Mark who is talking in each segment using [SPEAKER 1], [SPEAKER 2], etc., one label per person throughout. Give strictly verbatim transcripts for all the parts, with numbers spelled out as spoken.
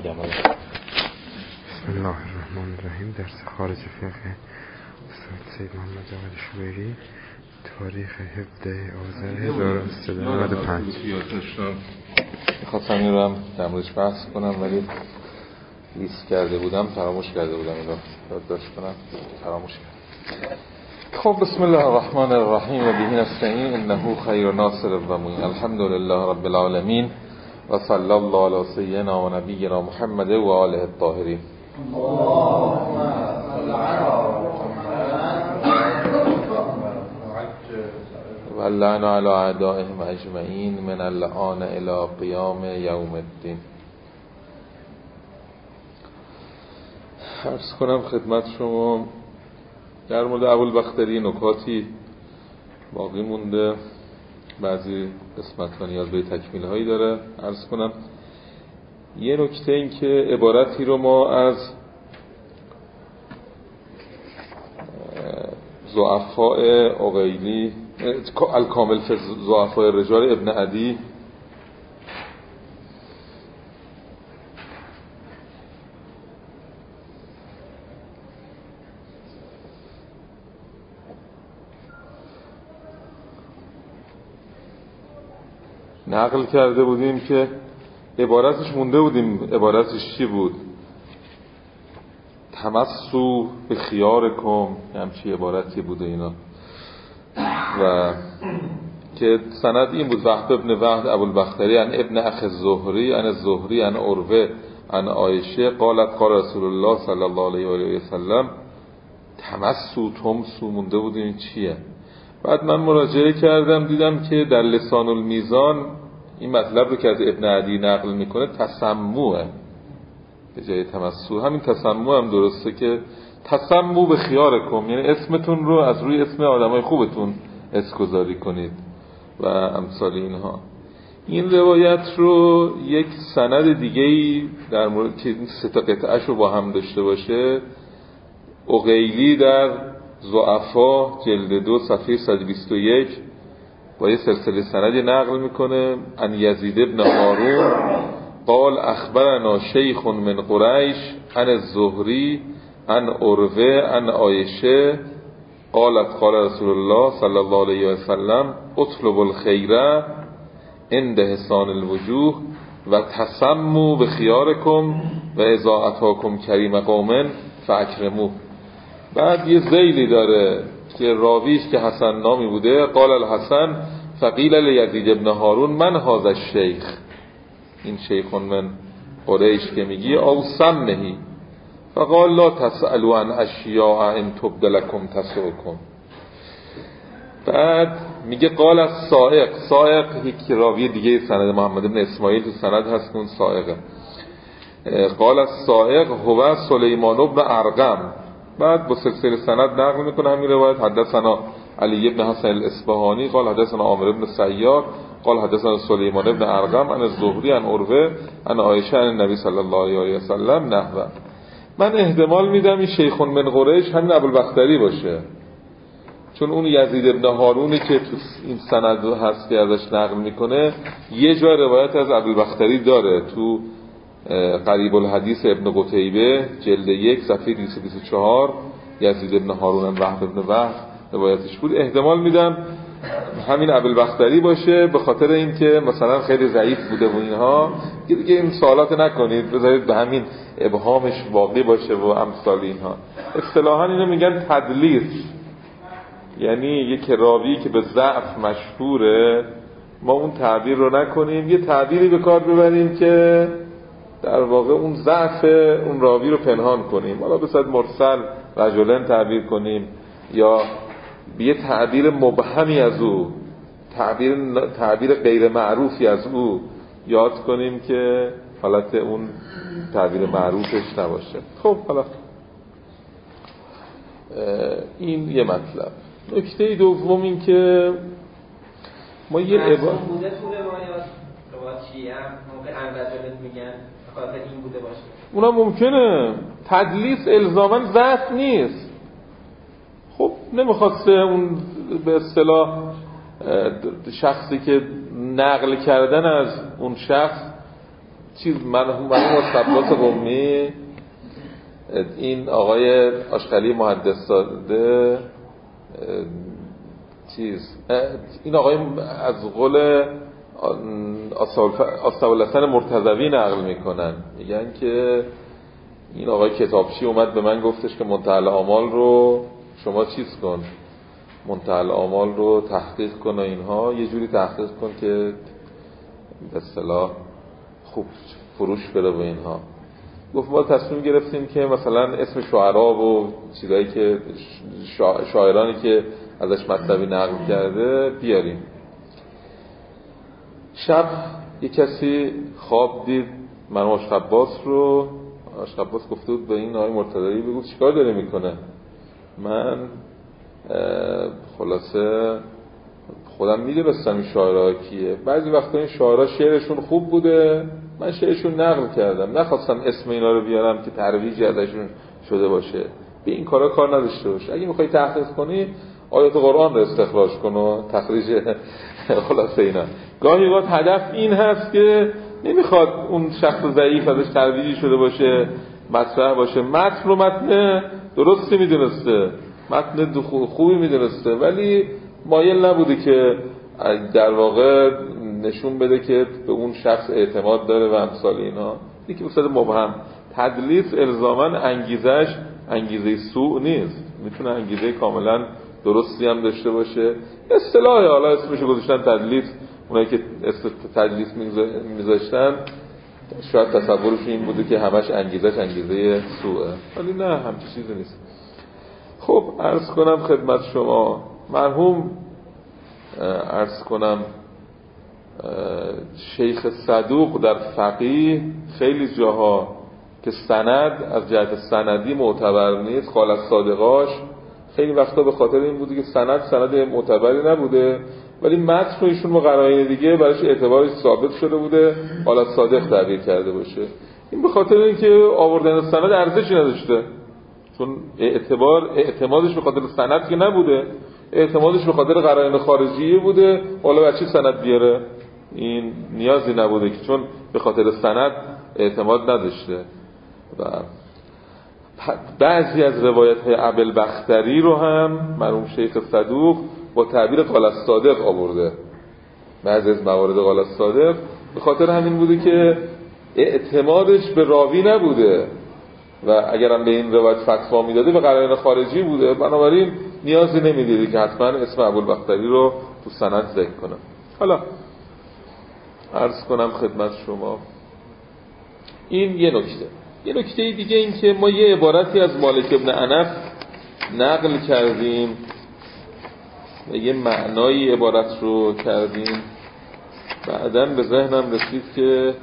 [SPEAKER 1] بگم.
[SPEAKER 2] بسم الله الرحمن الرحیم. درس خارج فقه استاد سید محمد جواد شوبری، تاریخ هفده آذر هزار و سیصد و نود و پنج.
[SPEAKER 1] میخواستم این رو هم در موردش بحث کنم ولی لیست کرده بودم، فراموش کرده بودم این رو یادداشت کنم، فراموش کردم. خب بسم الله الرحمن الرحیم و به نستعین انه خیر ناصر و معین. الحمد لله رب العالمین و صلی الله علی سیدنا و نبینا محمد و آله الطاهرین. و اللعن علی اعدائهم اجمعین من الآن الی قیام یوم الدین. عرض کنم خدمت شما در مورد ابوالبختری نکاتی باقی مونده، بعضی قسمت‌ها نیاز به تکمیل هایی داره. عرض کنم یه نکته این که عبارتی رو ما از ضعفاء عقیلی الکامل فی ضعفاء الرجال ابن عدی نقل کرده بودیم که عبارتش مونده بودیم، عبارتش چی بود؟ تمسو به خیارکم، همچی عبارتی بوده اینا، و که سند این بود: وهب ابن وهب ابوالبختری عن ابن اخ الزهری عن الزهری عن عروه عن عایشه قالت قال رسول الله صلی الله علیه و آله و سلم. تمسو تمسو مونده بودیم چیه؟ بعد من مراجعه کردم دیدم که در لسان المیزان این مطلب رو که از ابن عدی نقل میکنه تسموه به جای تمسو. همین تسمو هم درسته که تسمو به خیارکم، یعنی اسمتون رو از روی اسم آدمای خوبتون اسمگذاری کنید و امثال اینها. این روایت رو یک سند دیگه‌ای در مورد که این سه تا قطعه‌اش رو با هم داشته باشه، عقیلی در ضعفا جلد دو صفحه صد و بیست و یک با یه سلسله سندی نقل میکنه: ان یزید ابن هارون قال اخبرنا شیخ من قریش عن الزهری عن عروه عن عایشه قالت قال رسول الله صلی الله علیه و سلم اطلب الخیر عند حسان الوجوه و تسموا بخیارکم و اذا اتاکم کریم قوم فاکرموه. بعد یه ذیلی داره که راویش که حسن نامی بوده: قال الحسن فقیل لیزید ابن هارون من هذا الشیخ، این شیخ من قریش که میگی، او سمهی فقال لا تسألوا عن اشیاء ان تبد لكم تسؤکم. بعد میگه قال السائق، سائق یک راوی دیگه سند محمد بن اسماعیل تو سند هست، اون سائقه. قال السائق هو سلیمان بن ارقم. بعد با سلسله سند نقل میکنه همین روایت: حدثنا علی بن حسن الاصفهانی قال حدثنا عامر بن سیار قال حدثنا سلیمان بن ارقم عن الزهری عن عروه عن عایشه عن النبی صلی الله علیه و سلم نحوه. من احتمال میدم این شیخ من قریش همین ابوالبختری باشه، چون اون یزید ابن هارونی که تو این سند هست که ازش نقل میکنه یه جای روایت از ابوالبختری داره، تو قریب الحدیث ابن قتیبه جلد یک صفحه دویست و بیست و چهار یزید ابن هارون و وهب ابن وهب روایتش بود. احتمال میدم همین ابوالبختری باشه، به خاطر اینکه مثلا خیلی ضعیف بوده و اینها دیگه این سوالات نکنید، بذارید به همین ابهامش باقی باشه و امثال اینها. اصطلاحا اینو میگن تدلیس، یعنی یک راوی که به ضعف مشهوره ما اون تعبیر رو نکنیم، یه تعبیری به کار ببریم که در واقع اون ضعف اون راوی رو پنهان کنیم. حالا به صورت مرسل رجلن تعبیر کنیم یا یه تعبیر مبهمی از او، تعبیر تعبیر غیر معروفی از او یاد کنیم که حالت اون تعبیر معروفش نباشه. خب حالا این یه مطلب. نکته دوم این که ما یه
[SPEAKER 3] عبارت بوده تو روایات روایات شیعه موقع انرجالت میگن خاطر این بوده باشه،
[SPEAKER 1] اونا ممکنه. تدلیس الزاماً ضعف نیست. خب نمیخواسته اون به اصطلاح شخصی که نقل کردن از اون شخص چیز مرحوم عباس قمی، این آقای آشغلی محدث زاده چیز این آقای از قول آصف‌الحسن مرتضوی نقل میکنن، میگن که این آقای کتابچی اومد به من گفتش که منتهی الاعمال رو شما چیز کن، منتهی الاعمال رو تحقیق کن و اینها، یه جوری تحقیق کن که به اصطلاح خوب فروش بده به اینها. گفت ما تصمیم گرفتیم که مثلا اسم شاعرها و چیزایی که شاعرانی که ازش مطلبی نقل کرده بیاریم. شب یک کسی خواب دید مرحوم عاشق عباس رو. عاشق عباس گفته بود به این آقای مرتضوی بگو چیکار داره میکنه. من خلاصه خودم میدونستم این شاعرها کیه، بعضی وقتا این شاعرها شعرشون خوب بوده، من شعرشون نقل کردم، نخواستم اسم اینا رو بیارم که ترویج ازشون شده باشه. به این کارا کار نداشته باش. اگه میخوای تحقیق کنی آیات قرآن رو استخراج کن و تخریج خلاصه اینا. گاهی اوقات هدف این هست که نمیخواد اون شخص ضعیف ازش ترویجی شده باشه، مطرح باشه. متن رو متن درستی میدونسته، متن خوبی میدونسته، ولی مایل نبوده که در واقع نشون بده که به اون شخص اعتماد داره و امثال اینا. یکی اصلا مبهم. تدلیس الزاماً انگیزش انگیزه سوء نیست، میتونه انگیزه کاملا درستی هم داشته باشه. اصطلاح حالا اسمشو گذاشتن تدلیس، اونایی که تدلیس میذاشتن شاید تصورش این بوده که همش انگیزش انگیزه سوءه، ولی نه، همچین چیزی نیست. خب عرض کنم خدمت شما مرحوم عرض کنم شیخ صدوق در فقیه خیلی جاها که سند از جهت سندی معتبر نیست، قال الصادقاش خیلی وقتا به خاطر این بوده که سند سند معتبری نبوده، ولی متن رو ایشون با قرائن دیگه براش اعتبارش ثابت شده بوده، قال الصادق تعبیر کرده باشه. این به خاطر اینکه آوردن سند ارزشی نداشته، چون اعتبار اعتمادش به خاطر سند که نبوده، اعتمادش به خاطر قرائن خارجی بوده. حالا بچه سند بیاره، این نیازی نبوده که چون به خاطر سند اعتماد نداشته. و بعضی از روایت های ابوالبختری رو هم مرحوم شیخ صدوق با تعبیر قال الصادق آورده. بعضی از موارد قال الصادق به خاطر همین بوده که اعتمادش به راوی نبوده و اگرم به این روایت فتوا میداده به قرائن خارجی بوده، بنابراین نیازی نمیدیده که حتما اسم ابوالبختری رو تو سند ذکر کنه. حالا عرض کنم خدمت شما این یه نکته. یه نکته دیگه این که ما یه عبارتی از مالک ابن انس نقل کردیم و یه معنای عبارت رو کردیم، بعداً به ذهنم رسید که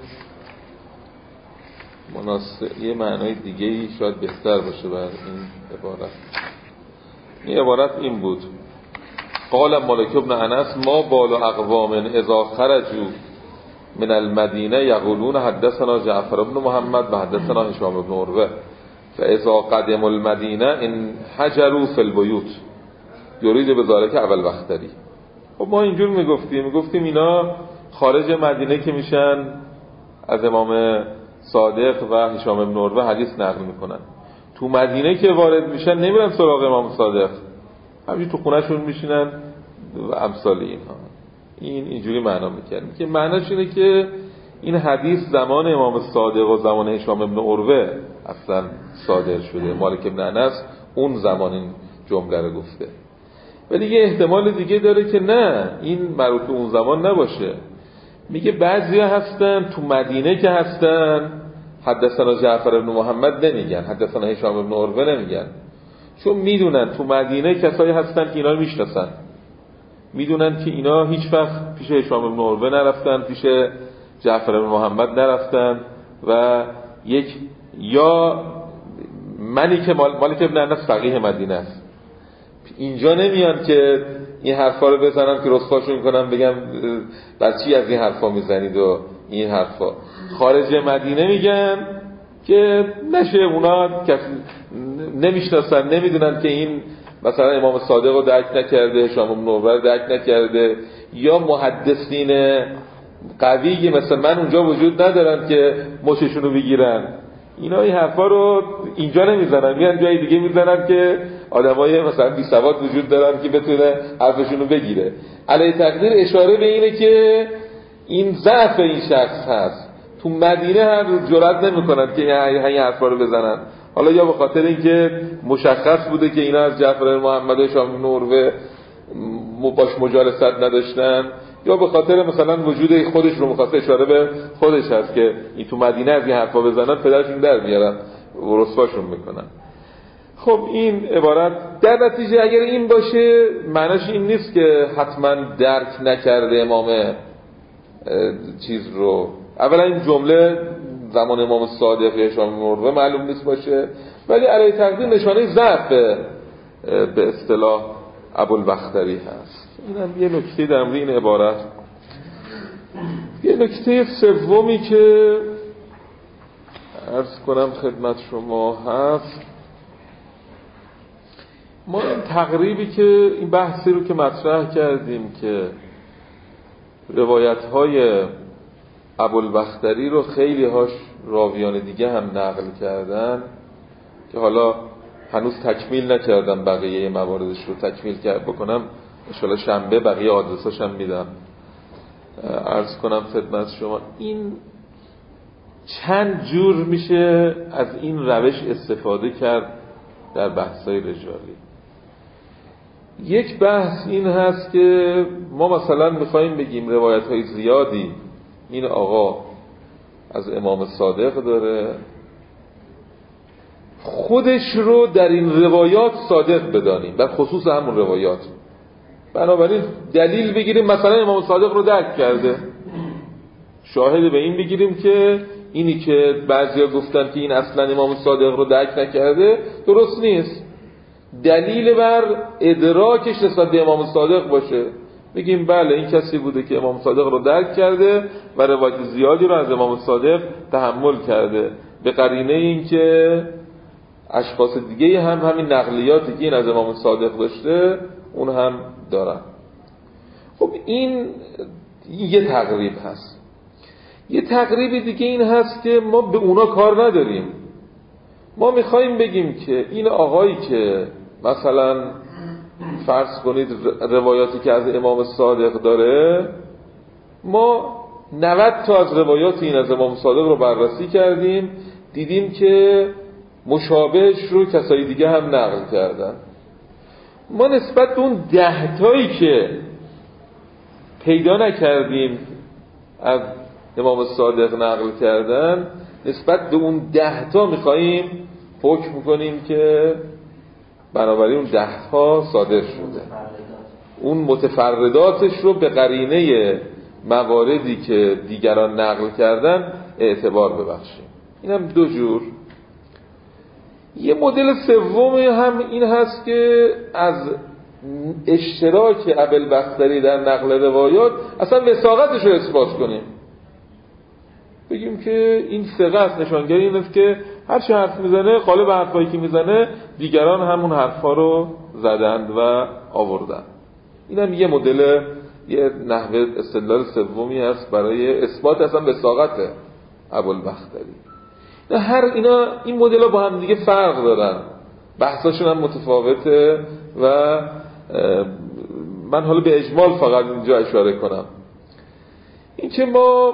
[SPEAKER 1] مناسب یه معنای دیگه‌ای شاید بهتر باشه بر این عبارت. این عبارت این بود: قال مالک ابن انس ما بال اقوام اذا خرجوا من المدینه یقولون حدثنا جعفر بن محمد و حدثنا هشام بن عروه فاذا قدموا المدینه ان حجروا فی البیوت یرید بذلک ابوالبختری. خب ما اینجور میگفتیم میگفتیم اینا خارج مدینه که میشن از امام صادق و هشام بن عروه حدیث نقل میکنن، تو مدینه که وارد میشن نمیرن سراغ امام صادق، همینجور تو خونهشون میشینن و امثال اینها. این اینجوری معنا میکنه که معناش اینه که این حدیث زمان امام صادق و زمان هشام بن عروه اصلا صادر شده. مالک ابن انس اون زمان این جمله رو گفته، ولی یه احتمال دیگه داره که نه این مربوط به اون زمان نباشه. میگه بعضیا هستن تو مدینه که هستن حدثنا جعفر بن محمد نمیگن، حدثنا هشام بن عروه نمیگن، چون میدونن تو مدینه کسایی هستن که اینا رو میشناسن، میدونن که اینا هیچ وقت پیش هشام بن عروه نرفتن، پیش جعفر بن محمد نرفتن و یک یا منی که مال مالک ابن انس فقیه مدینه است، اینجا نمیان که این حرفا رو بزنن که رسواشون کنن بگم بر چی از این حرفا میزنید و این حرفا. خارج مدینه میگن که نشه اونا کسی نمیشناسن، نمیدونن که این مثلا امام صادق رو درک نکرده، هشام بن عروه رو درک نکرده، یا محدثین قوی مثل من اونجا وجود ندارن که مششون رو بگیرن. اینا این حرفا رو اینجا نمیزنن، میان جای دیگه میزنن که آدمای مثلا بی سواد وجود دارن که بتونه حرفشون رو بگیره. علی تقدیر اشاره به اینه که این ضعف این شخص هست. تو مدینه هر جرئت نمیکنن که این حرفا رو بزنن. حالا یا به خاطر اینکه مشخص بوده که اینا از جعفر محمد شام نوروه باش مجالست نداشتن، یا به خاطر مثلا وجود خودش رو می‌خواسته اشاره به خودش هست که این تو مدینه از این حرفا بزنن پدرشون در میارن و رسواشون میکنن. خب این عبارت در نتیجه اگر این باشه معناش این نیست که حتما درک نکرده امام چیز رو. اولا این جمله زمان امام صادق یا شام نوروه معلوم نیست باشه، ولی علی تقدیر نشانه ضعف به اصطلاح ابوالبختری هست. اینم یه نکته در مورد این عبارت. یه نکته سومی که عرض کنم خدمت شما هست، ما این تقریبی که این بحثی رو که مطرح کردیم که روایت‌های ابوالبختری رو خیلی هاش راویان دیگه هم نقل کردن که حالا هنوز تکمیل نکردم بقیه مواردش رو تکمیل کرد بکنم ان شاء الله شنبه بقیه آدرساش هم میدم. عرض کنم خدمت شما این چند جور میشه از این روش استفاده کرد در بحث‌های رجالی. یک بحث این هست که ما مثلا میخواییم بگیم روایت‌های زیادی این آقا از امام صادق داره، خودش رو در این روایات صادق بدانیم، در خصوص همون روایات. بنابراین دلیل بگیریم مثلا امام صادق رو درک کرده، شاهد به این بگیریم که اینی که بعضیا گفتن که این اصلا امام صادق رو درک نکرده درست نیست، دلیل بر ادراکش نسبت به امام صادق باشه، بگیم بله این کسی بوده که امام صادق رو درک کرده و روایت زیادی رو از امام صادق تحمل کرده، به قرینه این که اشخاص دیگه هم همین نقلیاتی که این از امام صادق داشته اون هم دارن. خب این یه تقریب هست. یه تقریب دیگه این هست که ما به اونا کار نداریم، ما میخواییم بگیم که این آقایی که مثلا فرض کنید روایاتی که از امام صادق داره، ما نود تا از روایات این از امام صادق رو بررسی کردیم، دیدیم که مشابهش رو کسای دیگه هم نقل کردن. ما نسبت به اون ده تایی که پیدا نکردیم از امام صادق نقل کردن، نسبت به اون ده تا میخواییم حکم میکنیم که بنابراین اون ده تا صادق شده، اون متفرداتش رو به قرینه مواردی که دیگران نقل کردن اعتبار ببخشیم. این هم دو جور. یه مدل سومی هم این هست که از اشتراک ابوالبختری در نقل روایات اصلا وثاقتش رو اثبات کنیم، بگیم که این ثقه است، نشانگری این است که هر چه حرف میزنه غالب حرفایی که میزنه دیگران همون حرفا رو زدند و آوردن. این هم یه مدل، یه نحوه استدلال سومی هست برای اثبات اصلا وثاقت ابوالبختری. هر اینا این مدل‌ها با هم دیگه فرق دارن، بحثاشون هم متفاوته و من حالا به اجمال فقط اینجا اشاره کنم. این که ما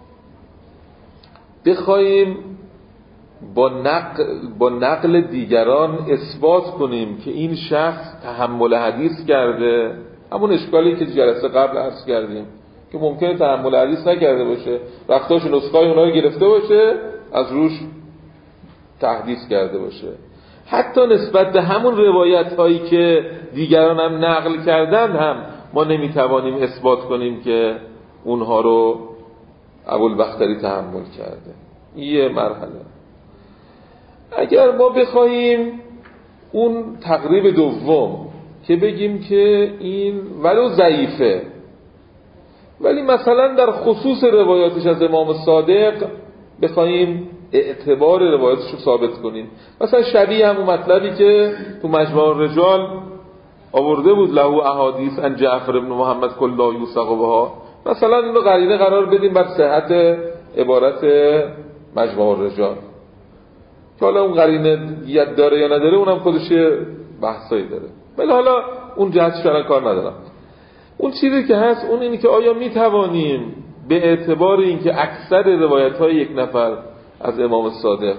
[SPEAKER 1] بخوایم با نقل با نقل دیگران اثبات کنیم که این شخص تحمل حدیث کرده، همون اشکالی که جلسه قبل عرض کردیم که ممکنه تحمل حدیث نکرده باشه، وقتاش نسخه‌های اونها رو گرفته باشه از روش تحدیث کرده باشه، حتی نسبت به همون روایت هایی که دیگران هم نقل کردن هم ما نمیتوانیم اثبات کنیم که اونها رو ابوالبختری تحمل کرده. یه مرحله. اگر ما بخوایم اون تقریب دوم که بگیم که این ولو ضعیفه ولی مثلا در خصوص روایاتش از امام صادق بخوایم اعتبار روایاتش رو ثابت کنیم، مثلا شبیه همون مطلبی که تو مجمع الرجال آورده بود له احادیث عن جعفر بن محمد کلا یوثق بها، مثلا اینو قرینه قرار بدیم بر صحت عبارت مجموع الرجال که حالا اون قرینه ید داره یا نداره اونم خودش بحثایی داره، ولی حالا اون جهتش الان کار ندارم. اون چیزی که هست اون اینه که آیا می توانیم به اعتبار اینکه اکثر روایت‌های یک نفر از امام صادق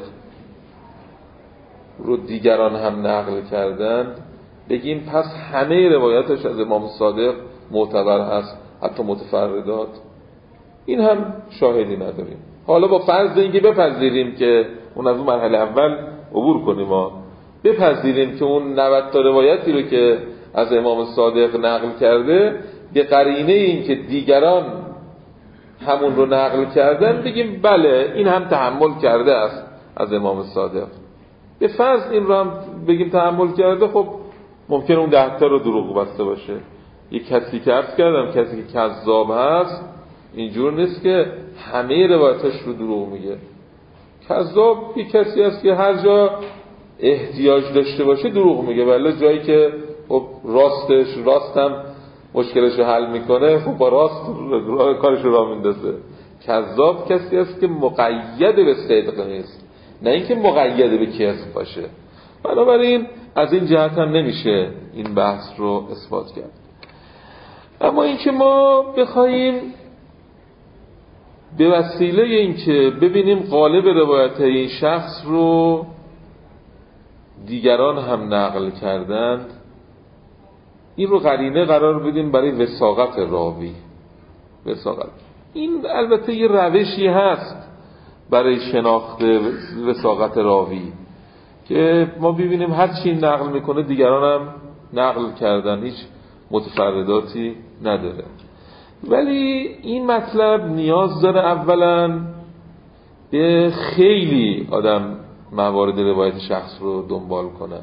[SPEAKER 1] رو دیگران هم نقل کردند بگیم پس همه روایاتش از امام صادق معتبر هست حتی متفردات؟ این هم شاهدی نداریم. حالا با فرض اینکه بپذیریم که اون از اون مرحله اول عبور کنیم ما بپذیریم که اون نود تا روایتی رو که از امام صادق نقل کرده به قرینه این که دیگران همون رو نقل کردن بگیم بله این هم تحمل کرده است از امام صادق. به فرض این رو هم بگیم تحمل کرده، خب ممکن اون ده تا رو دروغ بسته باشه. یک کسی که عرض کردم کسی که کذاب هست اینجور نیست که همه روایتش رو دروغ میگه. کذاب یک کسی هست که هر جا احتیاج داشته باشه دروغ میگه، ولی جایی که خب راستش راست هم مشکلش رو حل میکنه خب با راست کارش رو راه میندازه. کذاب کسی هست که مقید به صدق نیست، نه اینکه مقید به کذب باشه. بنابراین از این جهت هم نمیشه این بحث رو اثبات کرد. اما اینکه ما بخوایم به وسیله اینکه ببینیم غالب روایت این شخص رو دیگران هم نقل کردند این رو قرینه قرار بدیم برای وثاقت راوی. وثاقت این البته یه روشی هست برای شناخت وثاقت راوی که ما ببینیم هر چی نقل میکنه دیگران هم نقل کردن، هیچ متفرداتی نداره. ولی این مطلب نیاز داره اولا به خیلی آدم موارد روایت شخص رو دنبال کنه،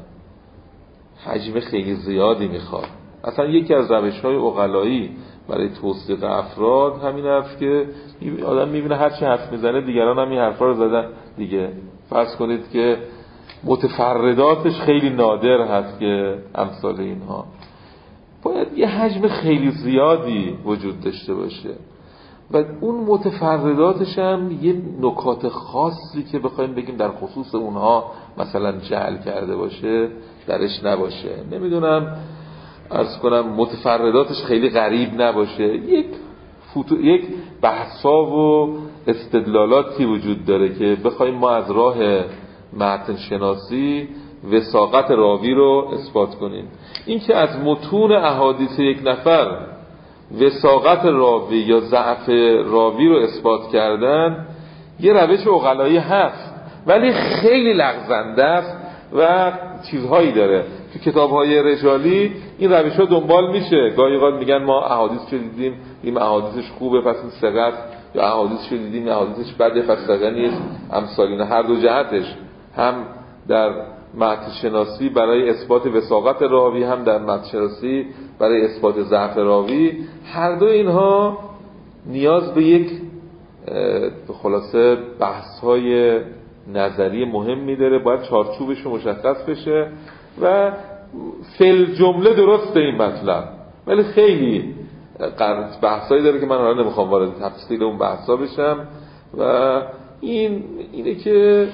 [SPEAKER 1] حجم خیلی زیادی میخواد. اصلا یکی از روش‌های عقلایی برای توثیق افراد همین هست که آدم میبینه هر چی حرف میزنه دیگران هم این حرفا رو زدن دیگه. فرض کنید که متفرداتش خیلی نادر هست که امثال اینها، باید یه حجم خیلی زیادی وجود داشته باشه و اون متفرداتش هم یه نکات خاصی که بخوایم بگیم در خصوص اونها مثلا جعل کرده باشه درش نباشه. نمیدونم عرض کنم متفرداتش خیلی غریب نباشه. یک فوتو... یک بحثا و استدلالاتی وجود داره که بخوایم ما از راه متن شناسی وثاقت راوی رو اثبات کنیم. این که از متون احادیث یک نفر وثاقت راوی یا ضعف راوی رو اثبات کردن یه روش عقلایی هست ولی خیلی لغزنده است و چیزهایی داره. تو کتاب‌های رجالی این روش‌ها دنبال میشه. گاهی اوقات میگن ما احادیث رو دیدیم این احادیثش خوبه پس این ثقت، یا احادیث رو دیدیم احادیثش بده پس ثقه نیست. امثالین هر دو جهتش هم در متن شناسی برای اثبات وثاقت راوی هم در متن شناسی برای اثبات ضعف راوی، هر دو اینها نیاز به یک خلاصه بحث‌های نظری مهمی داره. باید چارچوبش رو مشخص بشه و فل جمله درسته این مطلب، ولی خیلی بحثایی داره که من حالا نمیخوام وارد تفصیل اون بحثا بشم. و این اینه که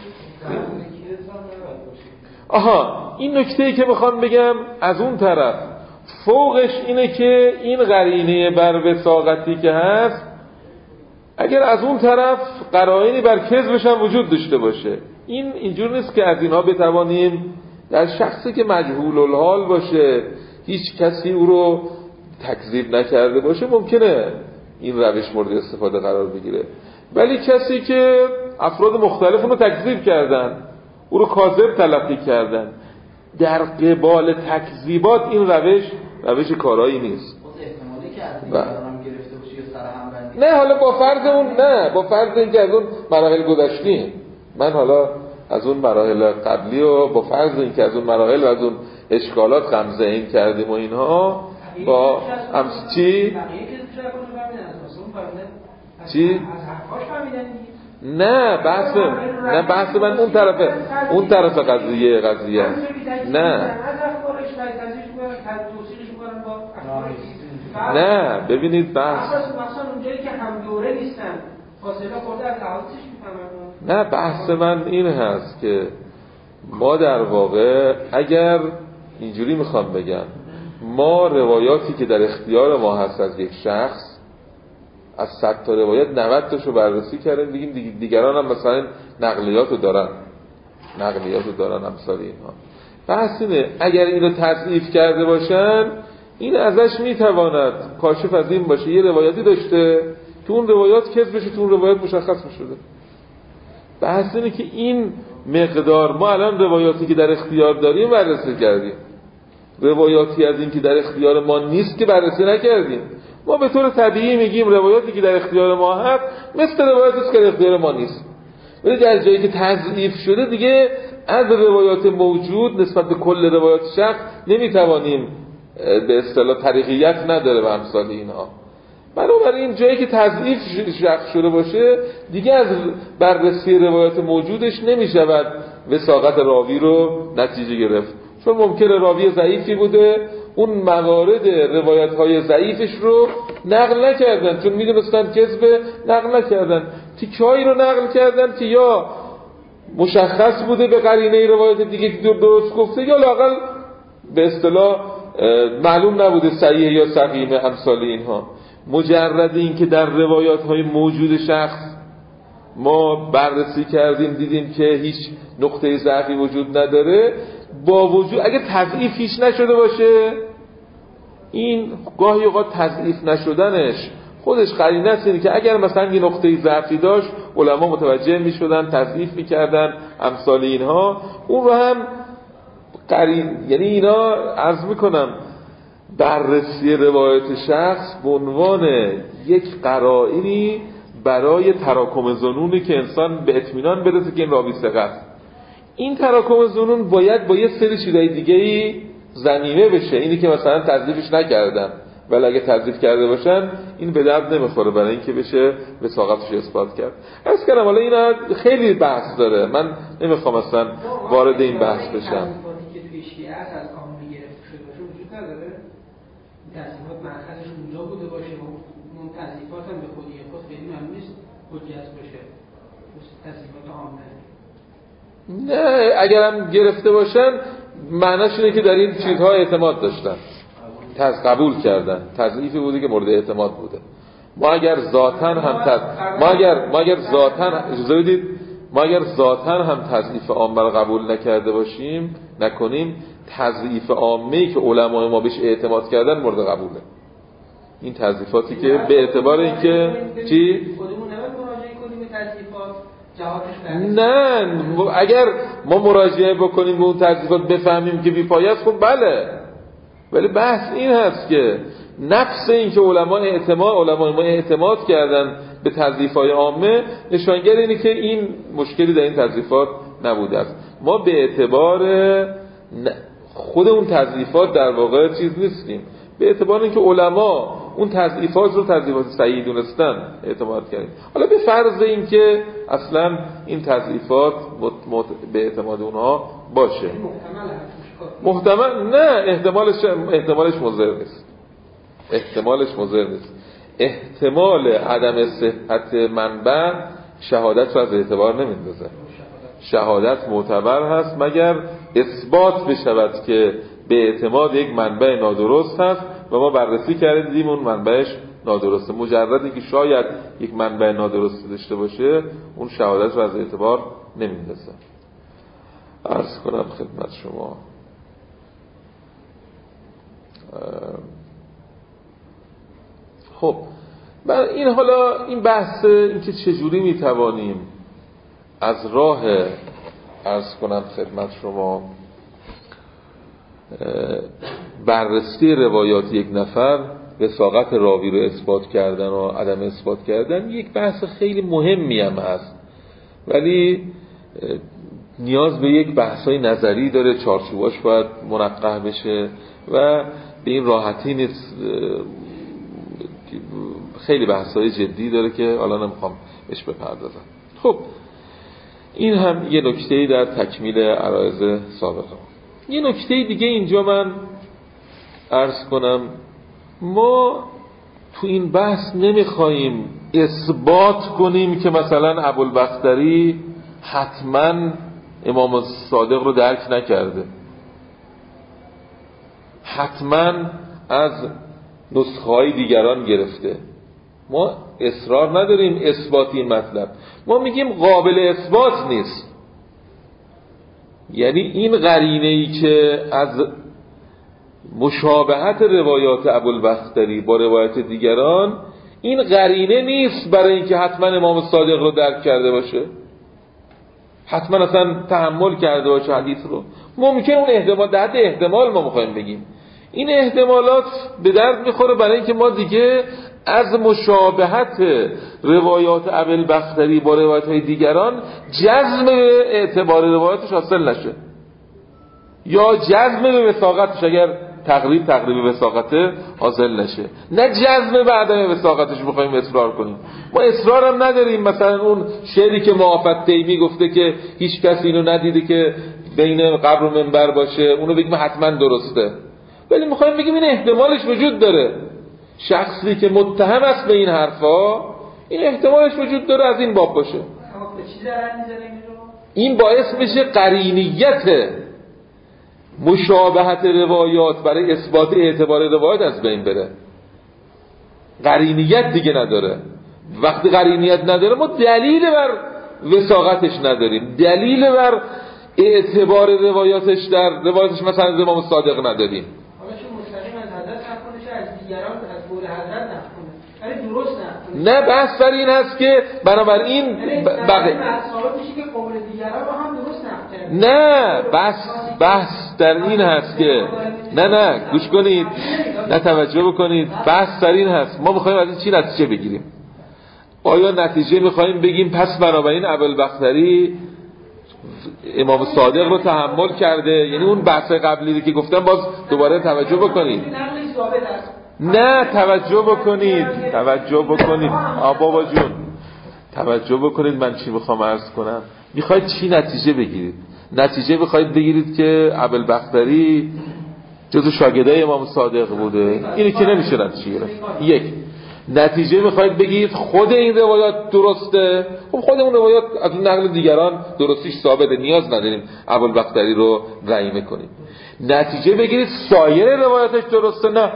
[SPEAKER 1] آها این نکته‌ای که میخوام بگم از اون طرف فوقش اینه که این قرینه بر وثاقتی که هست اگر از اون طرف قرائنی بر کذبش هم وجود داشته باشه، این اینجور نیست که از اینها بتوانیم در شخصی که مجهول الحال باشه هیچ کسی او رو تکذیب نکرده باشه ممکنه این روش مورد استفاده قرار بگیره، ولی کسی که افراد مختلف رو تکذیب کردن او رو کاذب تلقی کردن در قبال تکذیبات این روش روش کارایی نیست.
[SPEAKER 4] احتمالی که از دیگران هم گرفته باشه یا سر هم بندی
[SPEAKER 1] نه حالا با فرض اون نه با فرض اینکه از اون مراحل گذشتیم، من حالا از اون مراحل قبلی و با فرض اینکه از اون مراحل و از اون اشکالات غمزه این کردیم و اینها با امس چی چی نه بحث نه بحث من اون طرفه اون طرف قضیه قضیه نه نه ببینید بحث
[SPEAKER 3] اونجایی که هم دوره نیستن فاصله خورده از حوادثش میفهمن.
[SPEAKER 1] نه بحث من این هست که ما در واقع اگر اینجوری میخوام بگم ما روایاتی که در اختیار ما هست از یک شخص از صد تا روایت نود تاشو بررسی کردیم دیگه دیگران هم مثلا نقلیاتو دارن نقلیاتو دارن امثال اینها. بحث اینه اگر اینو تضعیف کرده باشن این ازش میتواند کاشف از این باشه یه روایتی داشته تو اون روایات کذبش تو اون روایات مشخص میشده. بحث اینه که این مقدار ما الان روایاتی که در اختیار داریم بررسی کردیم، روایاتی از این که در اختیار ما نیست که بررسی نکردیم. ما به طور طبیعی میگیم روایاتی که در اختیار ما هست مثل روایاتی است که در اختیار ما نیست، ولی در جایی که تضعیف شده دیگه از روایات موجود نسبت به کل روایات شخص نمیتوانیم به اصطلاح طریقیت نداره و امثال اینها. بنابراین جایی که تضعیف شخص شده باشه دیگه از بررسی روایات موجودش نمیشود وثاقت راوی رو نتیجه گرفت، چون ممکنه راوی ضعیفی بوده اون موارد روایت های ضعیفش رو نقل نکردن چون میدونستن کذب، نقل نکردن، تیکه‌هایی رو نقل کردن که یا مشخص بوده به قرینه روایت دیگه که درست گفته یا لااقل به اصطلاح معلوم نبوده صحیح یا سقیم امثال اینها. مجرد این که در روایات های موجود شخص ما بررسی کردیم دیدیم که هیچ نقطه ضعفی وجود نداره، با وجود اگه تضعیف هیچ نشده باشه این گاهی اوقات تضعیف نشدنش خودش قرینه است اینه که اگر مثلا یه نقطه ضعفی داشت علما متوجه میشدن تضعیف میکردن امثال اینها اون رو هم قرین، یعنی اینا عرض میکنم بررسی روایت شخص به عنوان یک قرائنی برای تراکم ظنونی که انسان به اطمینان برسه که این راوی ثقه است. این تراکم ظنون باید با یه سری چیزای دیگه‌ای ضمیمه بشه، اینی که مثلا تضعیفش نکردن ولی اگه تضعیف کرده باشن این به درد نمیخوره برای اینکه بشه وثاقتش اثبات کرد. عرض کردم حالا اینا خیلی بحث داره، من نمیخوام اصلا وارد این بحث بشم.
[SPEAKER 3] تصنیفات مأخذش اونجا بوده باشه و اون تصنیفات هم به خودی خود خیلی ممنون نیست حجت باشه تصنیفات عامه.
[SPEAKER 1] نه اگرم گرفته باشن معناش اینه که در این چیزها اعتماد داشتن، تز قبول کردن، تضعیفی بوده که مورد اعتماد بوده. ما اگر ذاتاً هم تز... ما اگر ما اگر ذاتاً اجازه بدید ما اگر ذاتاً هم تضعیف عامه رو قبول نکرده باشیم نکنیم، تضعیف عامه‌ای که علمای ما بهش اعتماد کردن مورد قبوله. این تضعیفاتی که به اعتبار اینکه چی
[SPEAKER 3] خودمون نباید مراجعه کنیم به تضعیفات جهاتش
[SPEAKER 1] نه اگر ما مراجعه بکنیم به اون تضعیفات بفهمیم که بی‌پایه است خب بله، ولی بحث این هست که نفس این که علما اعتماد علمای ما اعتماد کردن به تضعیف‌های عامه نشانگر اینه که این مشکلی در این تضعیفات نبوده است. ما به اعتبار خود اون تضعیفات در واقع چیز نیستیم، به اعتبار اینکه علما اون تضعیفات رو تضعیفات صحیح دونستن اعتماد کردیم. حالا به فرض اینکه اصلا این تضعیفات مت... به اعتماد اونها باشه محتمل نه احتمالش احتمالش مضر نیست احتمالش مضر نیست احتمال عدم صحت منبع شهادت رو از اعتبار نمیندازه. شهادت معتبر هست مگر اثبات بشود که به اعتماد یک منبع نادرست هست و ما بررسی کردیم اون منبعش نادرسته. مجرد اینکه شاید یک منبع نادرست داشته باشه اون شهادت رو از اعتبار نمیندازه. عرض کنم خدمت شما خب این حالا این بحث این که چجوری میتوانیم از راه عرض کنم خدمت شما بررسی روایات یک نفر وثاقت راوی رو اثبات کردن و عدم اثبات کردن یک بحث خیلی مهمی هم هست، ولی نیاز به یک بحثای نظری داره، چارچوباش باید منقح بشه و به این راحتی نیست، خیلی بحثای جدی داره که حالا نمیخوام بهش بپردازم. خب این هم یه نکته‌ای در تکمیل عرایض سابقه. یه نکته دیگه اینجا من عرض کنم، ما تو این بحث نمیخواییم اثبات کنیم که مثلا ابوالبختری حتما امام صادق رو درک نکرده، حتما از نسخه‌های دیگران گرفته. ما اصرار نداریم اثبات این مطلب، ما میگیم قابل اثبات نیست. یعنی این قرینه‌ای که از مشابهت روایات ابوالبختری با روایت دیگران، این قرینه نیست برای اینکه حتما امام صادق رو درک کرده باشه، حتما اصلا تحمل کرده باشه حدیث رو. ممکن اون احتمال، در حد احتمال ما میخوایم بگیم این احتمالات به درد میخوره برای اینکه ما دیگه از مشابهت روایات ابوالبختری با روایات های دیگران جزم به اعتبار روایاتش حاصل نشه، یا جزم به وثاقتش اگر تقریب تقریب وثاقته حاصل نشه، نه جزم به عدم وثاقتش بخوایم اصرار کنیم. ما اصرار هم نداریم مثلا اون شعری که معافت تیمی گفته که هیچ کسی اینو ندیده که بین قبر و منبر باشه، اونو بگیم حتما درسته، ولی میخوایم بگیم این احتمالش وجود داره. شخصی که متهم است به این حرفا، این احتمالش وجود داره از این باب باشه. این باعث میشه قرینیت مشابهت روایات برای اثبات اعتبار روایات از بین بره. قرینیت دیگه نداره. وقتی قرینیت نداره ما دلیل بر وثاقتش نداریم، دلیل بر اعتبار روایاتش در روایاتش مثلا از امام صادق نداریم. نه بحث بر این هست که بنابراین بقیه نه بحث بحث در این هست که نه نه گوش کنید، نه توجه بکنید، بحث در این هست ما میخوایم از این چی نتیجه بگیریم. آیا نتیجه میخوایم بگیم پس بنابراین ابوالبختری امام صادق رو تحمل کرده؟ یعنی اون بحث قبلی که گفتم باز دوباره توجه بکنید. نه توجه بکنید توجه بکنید آ بابا جون توجه بکنید من چی میخوام عرض کنم. میخواید چی نتیجه بگیرید؟ نتیجه بخواید بگیرید که ابوالبختری جزو شاگردای امام صادق بوده، اینو که نمیشه نتیجه گرفت. یک نتیجه میخواید بگید خود این روایات درسته، خب خود اون روایات از اون نقل دیگران درستیش ثابته، نیاز نداریم ابوالبختری رو رحیمه کنیم. نتیجه بگیرید سایر روایاتش درسته، نه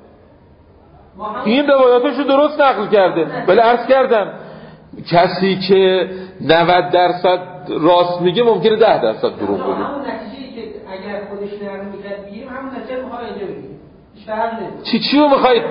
[SPEAKER 1] این روایاتش رو درست نقل کرده. ولی عرض کردم کسی که نود درصد راست میگه ممکنه ده درصد دروغ بگه.
[SPEAKER 3] همون نتیجه‌ای که اگر خودش نقل میکرد بگیریم همون نتیجه میخواد اینجا بگیریم.
[SPEAKER 1] چی چی رو میخواید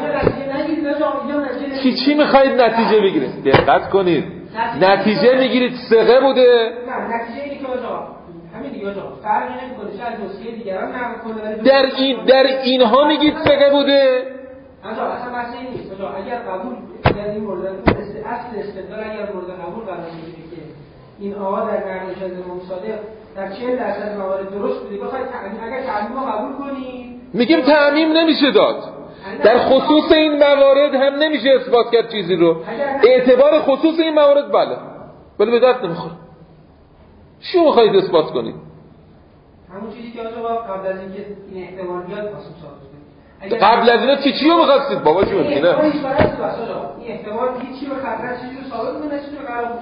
[SPEAKER 1] چی چی میخواید نتیجه بگیرید؟ دقت کنید، نتیجه میگیرید ثقه بوده؟
[SPEAKER 3] نه نتیجه اینه که آقا همین دیگه آقا فرقی نمیکنه شاید نسخه دیگران نقل کنه.
[SPEAKER 1] در این در اینها میگید ثقه بوده؟
[SPEAKER 3] آقا اصلا بحث این نیست. آقا اگر قبول در این مورد اصل استدلال اگر مورد قبول قرار بگیره که این آقا در نقلش از امام صادق در چهل درصد موارد درست بوده، بخواید اگر تعمیم رو قبول کنید
[SPEAKER 1] میگیم تعمیم نمیشه داد. در خصوص این موارد هم نمیشه اثبات کرد چیزی رو. اعتبار خصوص این موارد بله ولی به درد نمیخوره. چی میخواید اثبات کنید؟
[SPEAKER 3] همون چیزی که آقا قبل از اینکه این احتمال بیاد واسه ثابت
[SPEAKER 1] قبل از اینا چی چی رو می‌خواستید بابا جون؟ اینا
[SPEAKER 3] این احتمال هیچی رو خطر چیزی رو ثابت کنه چیزی رو قرار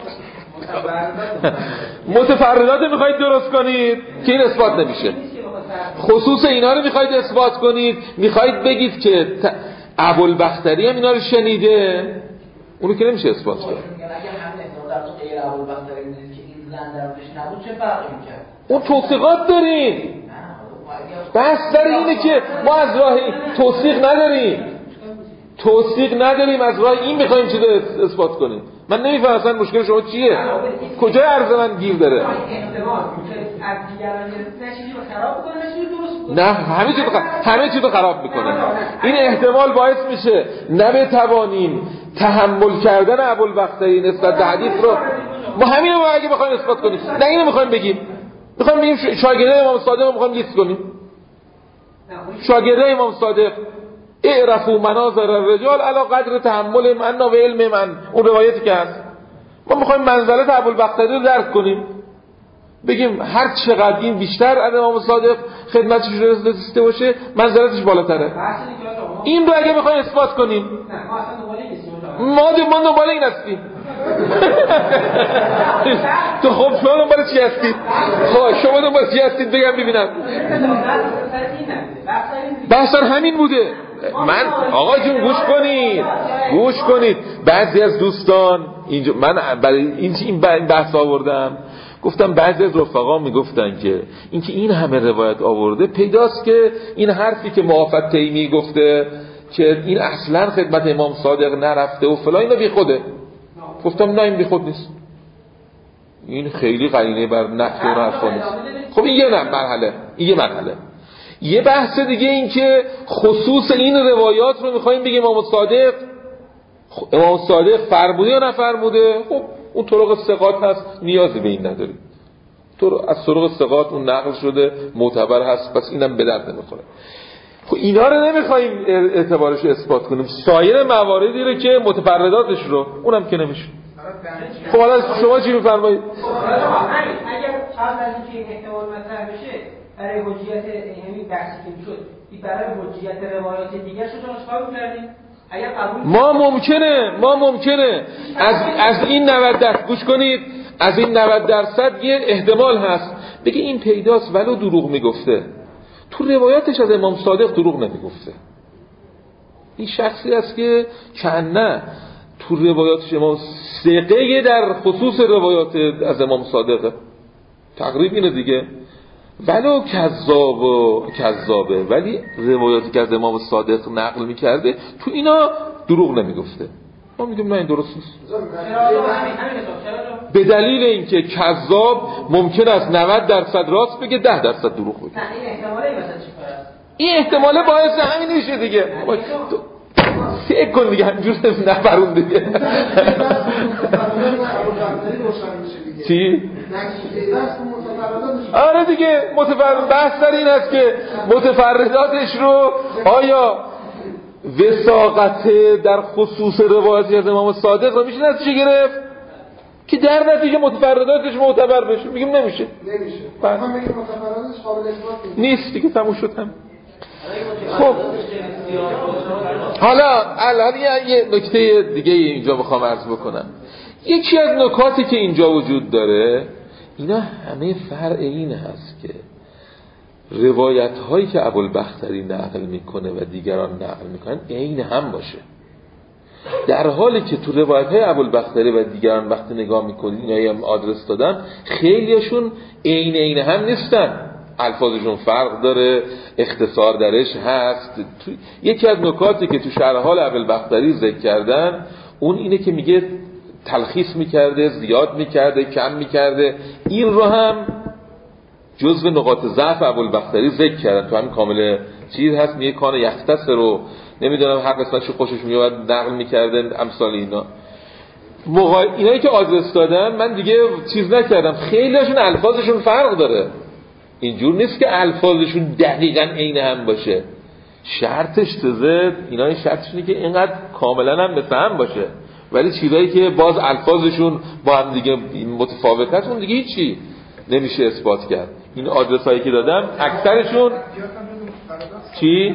[SPEAKER 3] بکنه.
[SPEAKER 1] متفردات می‌خواید درست کنید که این اثبات نمیشه. خصوص اینا رو می‌خواید اثبات کنید، می‌خواید بگید که ابوالبختری هم اینا رو شنیده، اونو که نمیشه اثبات کرد.
[SPEAKER 4] اگه همین احتمال در تو غیر ابوالبختری می‌دید که این زن درش نبود چه فرقی می‌کرد؟
[SPEAKER 1] اون توثیقات داریم. بحث در اینه که ما از راه توثیق نداریم توثیق نداریم از راه این میخوایم چیزو اثبات کنیم. من نمیفهم اصلا مشکل شما چیه؟ کجای عرض من گیر داره؟ نه همه چیزو همه چیزو خراب میکنه. این احتمال باعث میشه نبتوانیم تحمل کردن ابوالبختری نسبت به حدیث رو ما همین رو اگه بخوایم اثبات کنیم، نه اینو میخوایم بگیم، میخوایم بگیم شاگردای امام صادق رو میخوایم لیست کنیم. شاگردای امام صادق اعرفوا مناظر الرجال علی قدر تحمل من و علم من، اون روایتی که هست. ما میخوایم منزلت ابوالبختری رو درک کنیم، بگیم هر چقدر این بیشتر از امام صادق خدمتش رسیده باشه منزلتش بالاتره. این رو اگه بخوایم اثبات کنیم
[SPEAKER 3] نه ما اصلا دنبال این نیستیم
[SPEAKER 1] ما ما دنبال این هستیم. تو خب شما دنبال چی هستید؟ خب شما دنبال چی هستید بگم ببینم. بحث همین بوده. من آقا جون گوش کنید گوش کنید بعضی از دوستان اینجا من برای این این بحث آوردم، گفتم بعضی از رفقا میگفتن که اینکه این همه روایت آورده پیداست که این حرفی که موافق تیمی گفته که این اصلا خدمت امام صادق نرفته و فلان اینا بی خوده. گفتم نه این بی خود نیست، این خیلی قرینه بر نفی اون حرفا نیست. خب این یه مرحله این یه مرحله یه بحث دیگه این که خصوص این روایات رو میخوایم بگیم امام صادق امام صادق فرموده یا نفرموده. خب اون طرق ثقات هست نیازی به این نداریم، تو از طرق ثقات اون نقل شده معتبر هست، پس اینم به درد نمیخوره. خب اینا رو نمیخوایم اعتبارش رو اثبات کنیم، سایر مواردی رو که متفرداتش رو اونم که نمیشه. خب حالا شما چی میفرمایید؟
[SPEAKER 3] اگر قبل از اینکه این احتمال مطرح بشه برای حجیت همین بحثی که میشد برای حجیت روایات دیگر شو شما چیکار می‌کردید؟ اگر قبول
[SPEAKER 1] ما ممکنه ما ممکنه از از این نود درصد گوش کنید، از این نود درصد یه احتمال هست بگه این پیداست ولو دروغ میگفته، تو روایاتش از امام صادق دروغ نمیگفته. این شخصی است که کنه تو روایاتش امام ثقه در خصوص روایات از امام صادقه، تقریب اینه دیگه، ولو کذاب و کذابه ولی روایاتی که از امام صادق نقل میکرده تو اینا دروغ نمیگفته. ما میگیم نه این درست نیست به دلیل اینکه کذاب ممکن است نود درصد راست بگه ده درصد دروغ بگه. این احتماله باعث همین میشه دیگه. فکر کن دیگه همینجور نفرون دیگه. چی؟ آره دیگه متفرد بحث در این است که متفرداتش رو آیا وثاقت در خصوص روایتی از امام صادق رو میشه نتیجه گرفت که در نتیجه متفرداتش معتبر بشه؟ میگیم نمیشه نمیشه من میگم متفرداتش قابل اثبات نیست دیگه، تموم شد هم. خب حالا الان یه نکته دیگه اینجا میخوام عرض بکنم. یکی از نکاتی که اینجا وجود داره اینا همه فرع این هست که روایت هایی که ابوالبختری نقل میکنه و دیگران نقل میکنن عین هم باشه، در حالی که تو روایت های ابوالبختری و دیگران وقتی نگاه میکنید اینا هم آدرس دادن خیلیشون عین عین هم نیستن، الفاظشون فرق داره، اختصار درش هست. یکی از نکاتی که تو شرح حال ابوالبختری ذکر کردن اون اینه که میگه تلخیص میکرده، زیاد میکرده، کم میکرده. این رو هم جزو نقاط ضعف ابوالبختری ذکر کردن، تو همین کامل چیز هست، میگه کان یختصر رو نمیدونم هر قسمتشو خوشش میاد نقل میکردن امثال اینا. مقا... اینایی که آدرس دادن من دیگه چیز نکردم، خیلی هاشون الفاظشون فرق داره، اینجور نیست که الفاظشون دقیقاً عین هم باشه. شرطش تزد اینا شرطش اینه که اینقدر کاملا هم مثل هم باشه، ولی چیزایی که باز الفاظشون با هم دیگه متفاوت هست اون دیگه هیچی نمیشه اثبات کرد. این آدرس هایی که دادم اکثرشون چی؟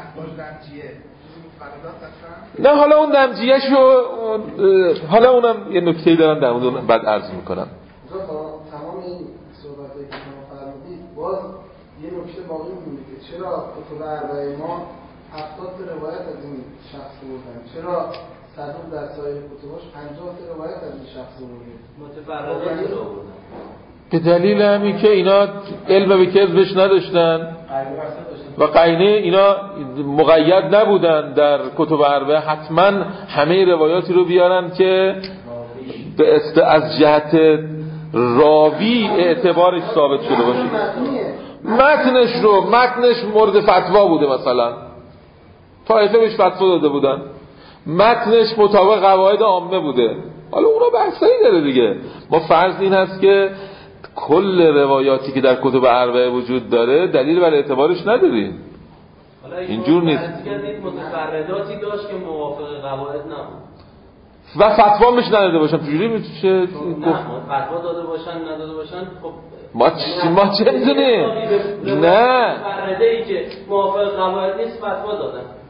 [SPEAKER 1] نه حالا اون دمجیه شو حالا اونم یه نکته‌ای دارم در اون بعد عرض میکنم.
[SPEAKER 5] تمام این صحبتایی که شما فرمودید باز یه نکته باقی میمونه که چرا کتب اربعه ما هفتاد تا روایت از این شخص بردن، چرا صدوق در سایر کتباش پنجاه تا روایت از این شخص بردن متفردات رو بردن
[SPEAKER 1] به دلیل همین که اینا علم به کذبش نداشتن و قرینه اینا مقید نبودن در کتب اربعه حتما همه روایاتی رو بیارن که به است از جهت راوی اعتبارش ثابت شده باشه. متنش رو متنش مورد فتوا بوده، مثلا طایفه بهش فتوا داده بودن، متنش مطابق قواعد عامه بوده، حالا اونا بحثایی داره دیگه. ما فرض این هست که کل روایاتی که در کتب اربعه وجود داره دلیل بر اعتبارش نداریم، اینجور نیست.
[SPEAKER 6] متفرداتی داشت که موافق قواعد نبود
[SPEAKER 1] و فتوا میش نداده باشن، چجوری میشه؟
[SPEAKER 6] نه فتوا داده باشن نداده باشن خب
[SPEAKER 1] ما چی ما چه میدونیم؟ نه
[SPEAKER 6] متفردی که موافق قواعد نیست فتوا دادن.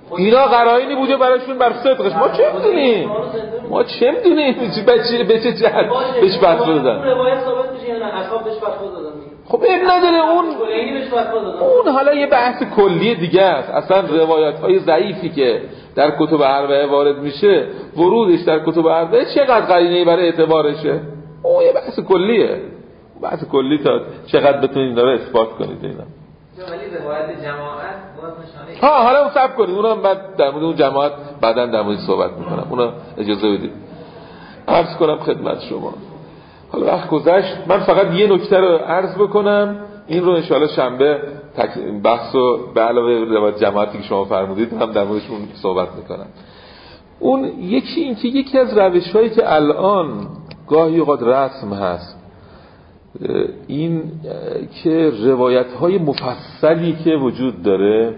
[SPEAKER 1] اینا قرائنی بوده براشون بر صدقش. ما چه میدونیم ما چه میدونیم بچه به چه جهت بهش فتوا دادن.
[SPEAKER 6] اون روایت ثابت میشه یا نه اصحاب بهش فتوا دادن؟
[SPEAKER 1] خب اب نداره اون
[SPEAKER 6] کلینی بهش فتوا دادن.
[SPEAKER 1] اون حالا یه بحث کلی دیگه است. اصلا روایت های ضعیفی که در کتب اربعه وارد میشه ورودش در کتب اربعه چقدر قرینه‌ای برای اعتبارشه، اون یه بحث کلیه. بحث کلی تا چقدر بتونید داره اثبات کنید اینا.
[SPEAKER 6] ولی روایت جماعت باز نشانه
[SPEAKER 1] ها حالا صبر کنید اونم بعد در مورد اون جماعت بعداً در مورد صحبت میکنم. اونا اجازه بدید عرض کنم خدمت شما. حالا وقت گذشت، من فقط یه نکته رو عرض بکنم، این رو انشاءالله شنبه بحث و به علاوه روایت جماعتی که شما فرمودید هم در موردشون صحبت میکنم. اون یکی این که یکی از روش‌هایی که الان گاهی اوقات رسم هست این که روایت‌های مفصلی که وجود داره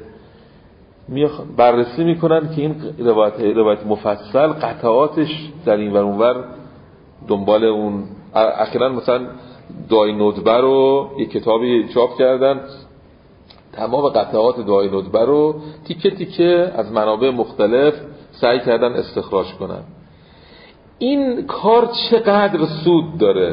[SPEAKER 1] بررسی میکنن که این روایت روایت مفصل قطعاتش در این ور اون ور دنبال اون. اخیراً مثلا دعای ندبه رو یک کتابی چاپ کردن، تمام قطعات دعای ندبه رو تیکه تیکه از منابع مختلف سعی کردن استخراج کنن. این کار چقدر سود داره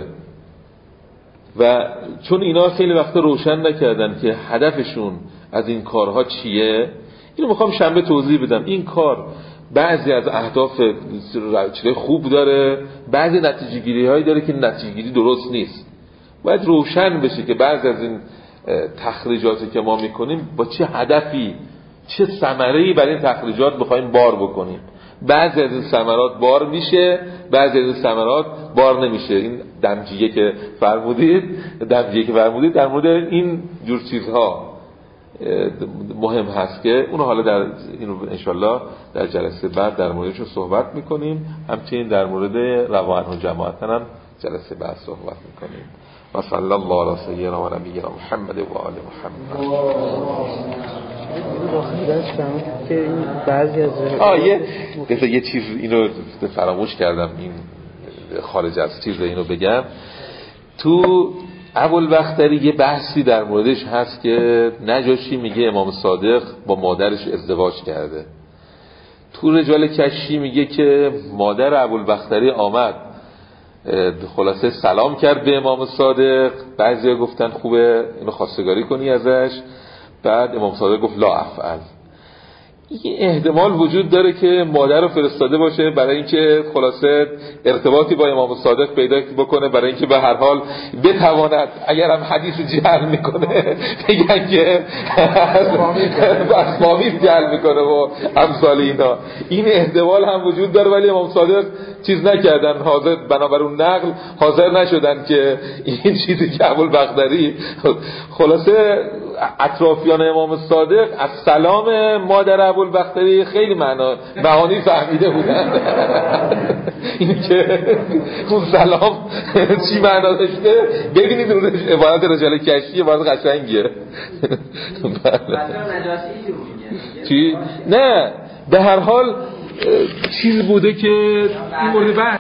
[SPEAKER 1] و چون اینا خیلی وقت روشن نکردن که هدفشون از این کارها چیه، اینو میخوام شنبه توضیح بدم. این کار بعضی از اهداف چیزای خوب داره، بعضی نتیجه گیری هایی داره که نتیجه گیری درست نیست. باید روشن بشه که بعضی از این تخریجاتی که ما میکنیم با چه هدفی، چه ثمره‌ای برای این تخریجات بخوایم بار بکنیم. بعضی از این ثمرات بار میشه، بعضی از این ثمرات بار نمیشه. این دمجیه که فرمودید دمجیه که فرمودید در مورد این جور چیزها مهم هست که اونو حالا در اینو انشالله در جلسه بعد در موردش صحبت میکنیم. همچنین در مورد روایت و جماعت هم جلسه بعد صحبت میکنیم. و صلی الله علی سیدنا و نبینا محمد و آل محمد.
[SPEAKER 2] که این بعضی از
[SPEAKER 1] آه یه یه چیز اینو فراموش کردم، این خارج از چیز اینو بگم. تو ابوالبختری یه بحثی در موردش هست که نجاشی میگه امام صادق با مادرش ازدواج کرده. تو رجال کشی میگه که مادر ابوالبختری آمد خلاصه سلام کرد به امام صادق، بعضیا گفتن خوبه اینو خواستگاری کنی ازش، بعد امام صادق گفت لا افعل. این احتمال وجود داره که مادر رو فرستاده باشه برای اینکه خلاصه ارتباطی با امام صادق پیدا بکنه، برای اینکه به هر حال بتواند اگر هم حدیث جهل میکنه بگن که اسمامی جهل میکنه و امثال اینا. این احتمال هم وجود داره ولی امام صادق چیز نکردن، حاضر بنابر اون نقل حاضر نشدن که این چیزی که ابوالبختری خلاصه اطرافیان امام صادق از سلام مادر ابوالبختری خیلی معنا معانی فهمیده بودن. این که اون سلام چی معنا داشته ببینید اون عبارت رجال کشی عبارت قشنگیه. چی؟ نه به هر حال چیز بوده که این مورد